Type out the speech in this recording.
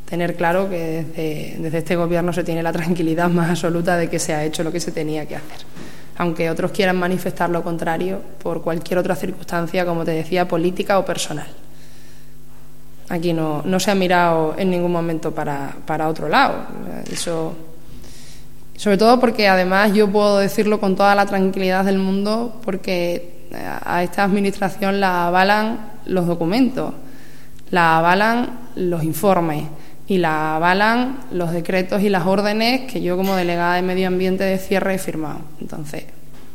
tener claro que desde este Gobierno se tiene la tranquilidad más absoluta de que se ha hecho lo que se tenía que hacer. Aunque otros quieran manifestar lo contrario por cualquier otra circunstancia, como te decía, política o personal. Aquí no se ha mirado en ningún momento para otro lado. Eso, sobre todo porque además yo puedo decirlo con toda la tranquilidad del mundo, porque a esta administración la avalan los documentos, la avalan los informes y la avalan los decretos y las órdenes que yo como delegada de Medio Ambiente de cierre he firmado. Entonces,